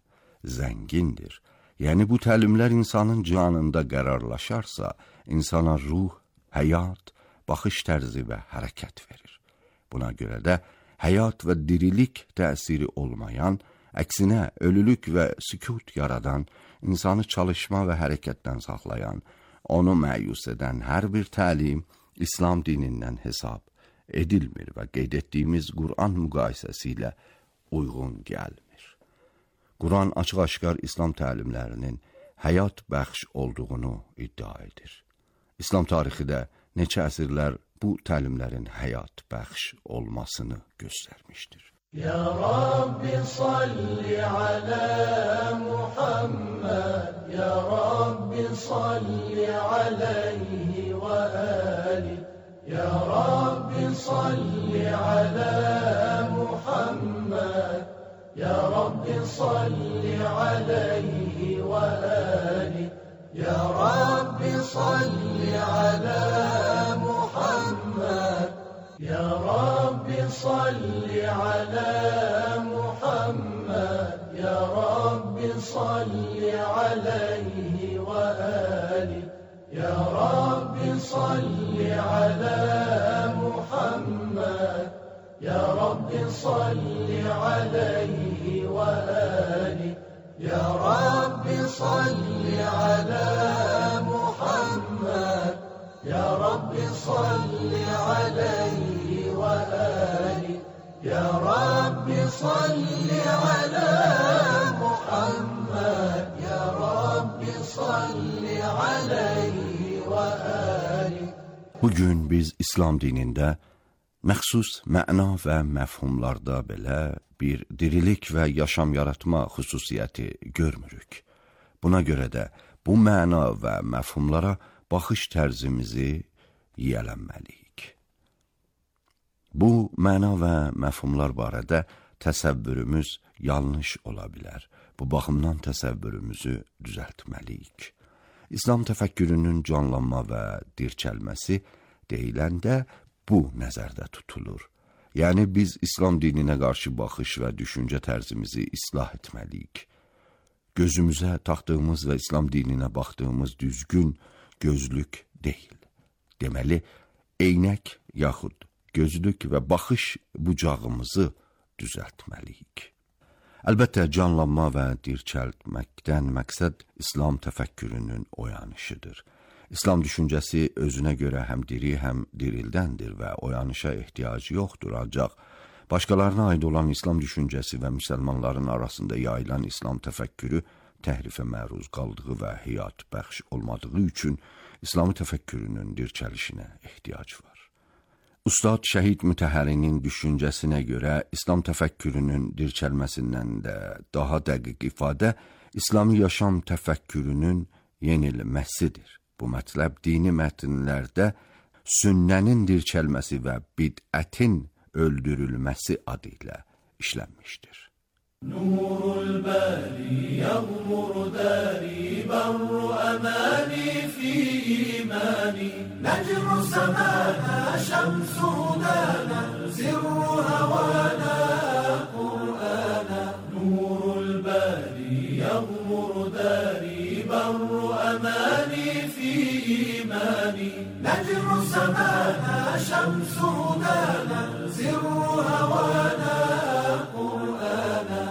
zəngindir. Yəni bu təlimlər insanın canında qərarlaşarsa, insana ruh həyat, baxış tərzi və hərəkət verir. Buna görə də həyat və dirilik təsiri olmayan, əksinə ölülük və sükut yaradan, insanı çalışma və hərəkətdən saxlayan, onu məyus edən hər bir təlim İslam dinindən hesab edilmir və qeyd etdiyimiz Quran müqayisəsi ilə uyğun gəlmir. Quran açıq-aşkar İslam təlimlərinin həyat bəxş olduğunu iddia edir. İslam tarixi də neçə əsrlər bu təlimlərin həyat bəxş olmasını göstərmişdir. Ya Rabbi salli ala Muhammed, Ya Rabbi salli aleyhi ve ali, Ya Rabbi salli ala Muhammed, Ya Rabbi salli aleyhi ve ali, Ya Rabbi salli ala Muhammed, Ya Rabbi salli ala Muhammed, Ya Rabbi salli aleyhi ve ali, Ya Rabbi salli ala Muhammed, Ya Rabbi salli aleyhi ve ali, Ya Rabbi salli ala Muhammed, Ya Rabbi salli aleyhi ve ali, Ya Rabbi salli ala Muhammed, Ya Rabbi salli aleyhi ve ali. Bugün biz İslam dinində məxsus məna və məfhumlarda belə bir dirilik və yaşam yaratma xüsusiyyəti görmürük. Buna görə də bu məna və məfhumlara baxış tərzimizi yiyələnməliyik. Bu məna və məfhumlar barədə təsəvvürümüz yanlış ola bilər. Bu baxımdan təsəvvürümüzü düzəltməliyik. İslam təfəkkürünün canlanma və dirçəlməsi deyiləndə bu nəzərdə tutulur. Yəni biz İslam dininə qarşı baxış və düşüncə tərzimizi islah etməliyik. Gözümüzə taxdığımız və İslam dininə baxdığımız düzgün gözlük deyil. Deməli, eynək yaxud gözlük və baxış bucağımızı düzəltməliyik. Əlbəttə, canlanma və dirçəltməkdən məqsəd İslam təfəkkürünün oyanışıdır. İslam düşüncəsi özünə görə həm diri, həm dirildəndir və oyanışa ehtiyacı yoxdur. Ancaq başqalarına aid olan İslam düşüncəsi və müsəlmanların arasında yayılan İslam təfəkkürü təhrifə məruz qaldığı və həyat bəxş olmadığı üçün İslami təfəkkürünün dirçəlişinə ehtiyac var. Ustad Şəhid Mütəhərrinin düşüncəsinə görə İslam təfəkkürünün dirçəlməsindən də daha dəqiq ifadə İslami yaşam təfəkkürünün yenilməsidir. Bu mətləb dini mətnlərdə sünnənin dirçəlməsi və bid'ətin öldürülməsi adı ilə işlənmişdir. Nurul bari yağmur dari barru amani fi imani necru semana şemsu dana zirru havana Kur'ana Nurul bari yağmur dari barru amani fi imani necru semana şemsu dana zirru havana Kur'ana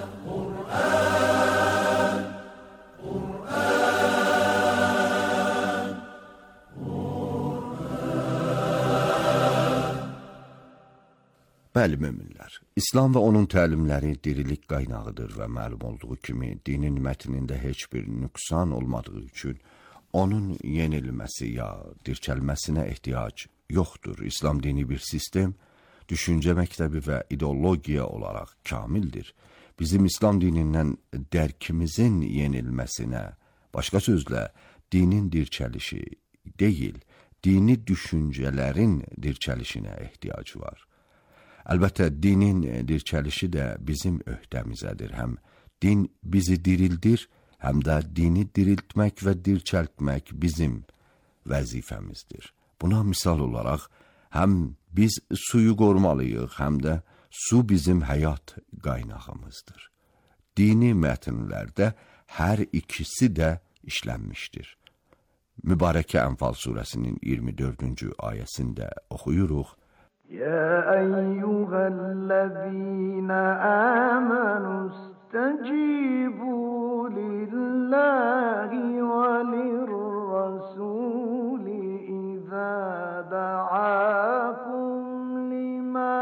Bəli, möminlər, İslam və onun təlimləri dirilik qaynağıdır və məlum olduğu kimi dinin mətnində heç bir nüqsan olmadığı üçün onun yenilməsi ya dirçəlməsinə ehtiyac yoxdur. İslam dini bir sistem, düşüncə məktəbi və ideologiya olaraq kamildir. Bizim İslam dinindən dərkimizin yenilməsinə, başqa sözlə, dinin dirçəlişi deyil, dini düşüncələrin dirçəlişinə ehtiyac var. Əlbəttə, dinin dirçəlişi də bizim öhdəmizədir. Həm din bizi dirildir, həm də dini diriltmək və dirçəltmək bizim vəzifəmizdir. Buna misal olaraq, həm biz suyu qorumalıyıq, həm də su bizim həyat qaynağımızdır. Dini mətnlərdə hər ikisi də işlənmişdir. Mübarək Ənfal surəsinin iyirmi dördüncü ayəsində oxuyuruq. Ya eyyuhellezine amenu istecibu lillahi ve lirrasuli izâ da'akum lima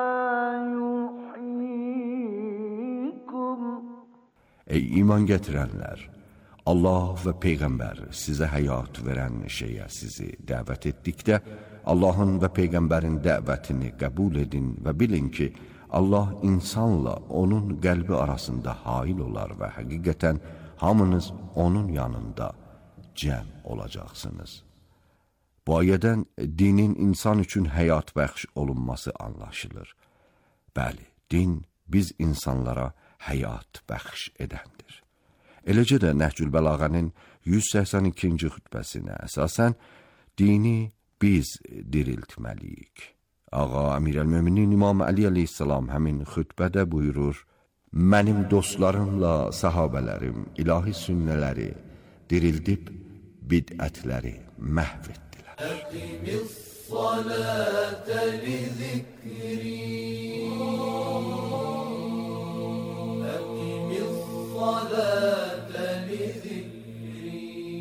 yuhyikum. Ey iman gətirənlər! Allah və Peyğəmbər sizə həyat verən şeyə sizi dəvət etdikdə, Allahın və Peyğəmbərin dəvətini qəbul edin və bilin ki, Allah insanla onun qəlbi arasında hail olar və həqiqətən hamınız onun yanında cəm olacaqsınız. Bu ayədən dinin insan üçün həyat bəxş olunması anlaşılır. Bəli, din biz insanlara həyat bəxş edəndir. Eləcə də Nəhcül Bəlağənin yüz səksən ikinci xütbəsinə əsasən dini biz diriltməliyik. Ağa Əmirəl-Möminin İmam Əli əleyhissalam həmin xütbədə buyurur, mənim dostlarımla sahabələrim ilahi sünnələri dirildib bidətləri məhv etdilər. Əqimis-salətə li-zikri Əqimis-salətə li-zikri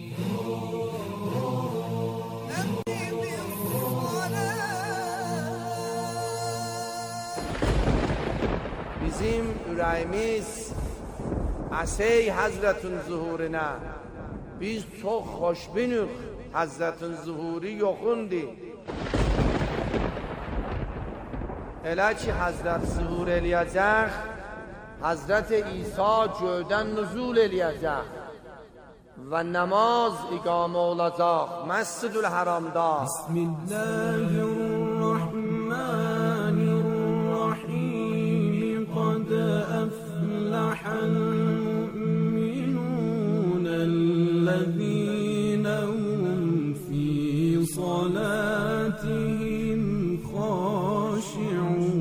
Bizim ürəyimiz əsey Həzrətin zuhuruna. Biz çox xoşbinük Həzrətin zuhuri yoxundur. Elə ki Həzrət zuhur eləyəcək, Həzrət İsa göydən nüzul eləyəcək və namaz iqamə olacaq Məscidül Haramda. Bismillahirrahmanirrahim. Qad əfləhəl mü'minun əlləzīnə hum fī salətihim xaşi'un.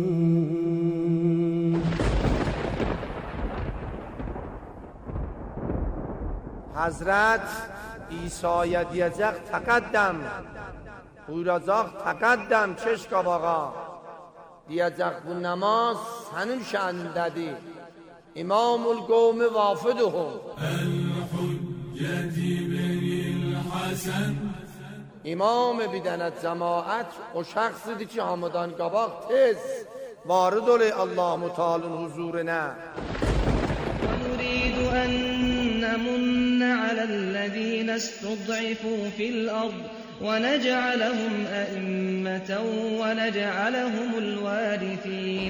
Həzrət İsa'ya deyəcək təqəddəm, buyuracaq təqəddəm, keş qabağa. Deyəcək bu namaz sənin şənindədir. İmamul qovmi vafiduhum. Əl-Hüccəti benil Həsən. İmam bir dənə cəmaət o şəxsidir ki, hamıdan qabaq tez varid olur Allah-u Teala'nın huzuruna. وَنُرِيدُ أَن نَّمُنَّ عَلَى الَّذِينَ اسْتُضْعِفُوا فِي الْأَرْضِ وَنَجْعَلَهُمْ أَئِمَّةً وَنَجْعَلَهُمُ الْوَارِثِينَ.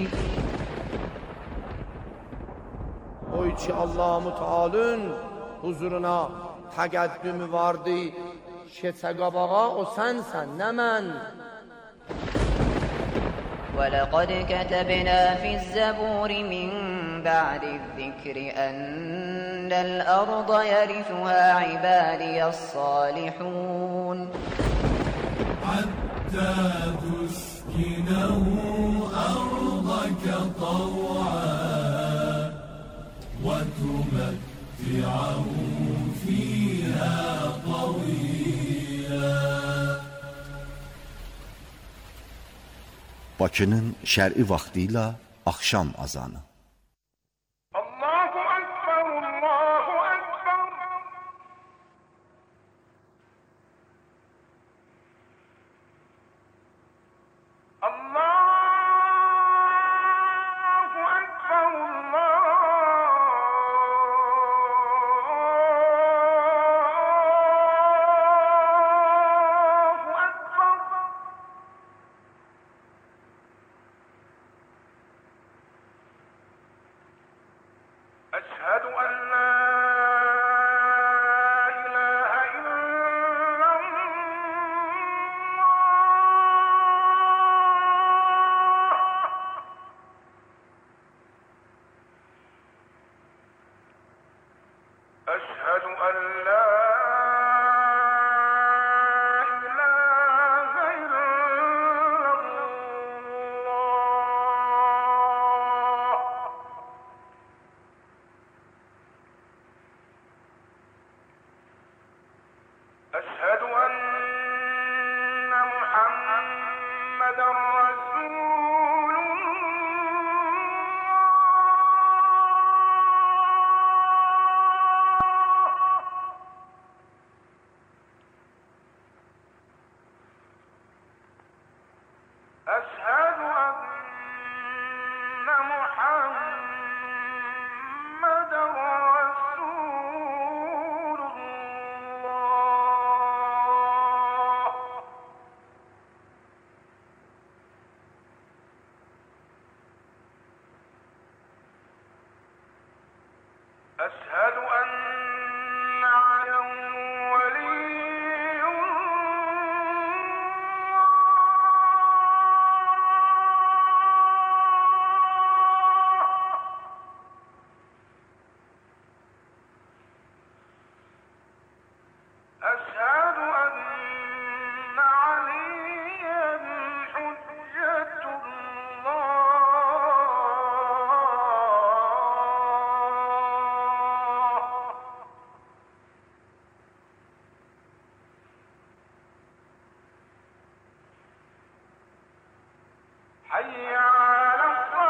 Oy ki Allah-u Teala'nın huzuruna təqəddümü vardı. Keçə qabağa o sənsən, nə mən? وَلَقَدْ كَتَبْنَا فِي الزَّبُورِ مِنْ بَعْدِ الذِّكْرِ أَنَّ الْأَرْضَ يَرِثُهَا عِبَادِيَ الصَّالِحُونَ حَتَّى تُسْكِنَهُ أَرْضَكَ طَوْعًا وَتُمَتِّعَهُ فِيهَا طَوِيلًا. Bakının şər'i vaxtı ilə axşam azanı. Allahu Ekber, Allahu Ekber. Allahu Ekber, Allahu Ekber. أشهد أن محمدا رسول أشهد أن محمدا رسول الله أشهد أن عليا ولي أشهد أن عليا حجة الله حي على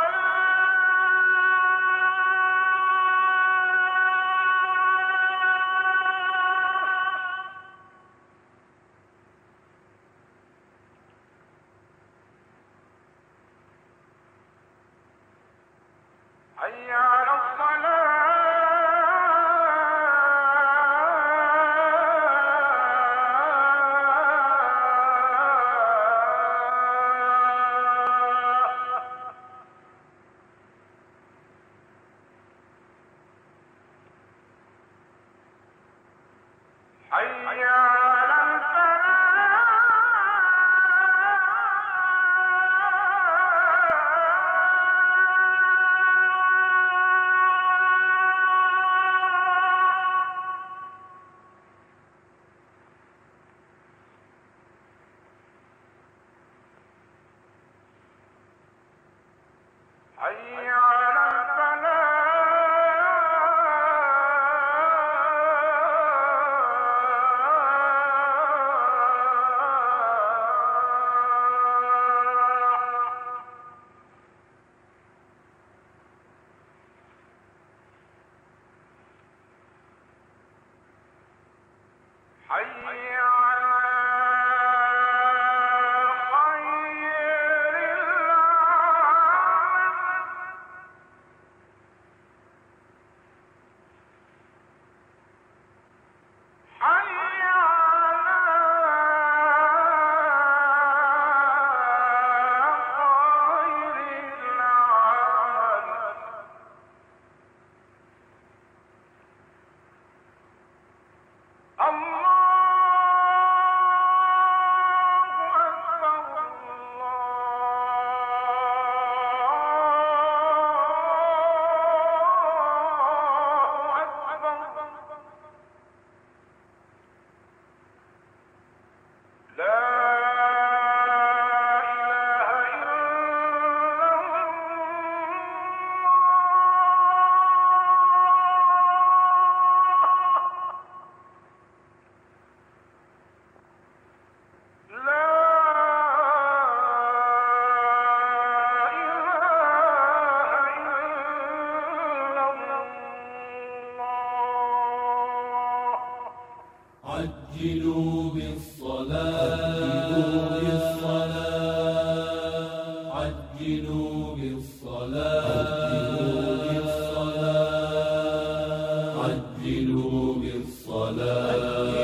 حي على الصلاة حي على حي على حي على خير العالم حي على خير العالم الله عجلوا بالصلاة عجلوا بالصلاة عجلوا بالصلاة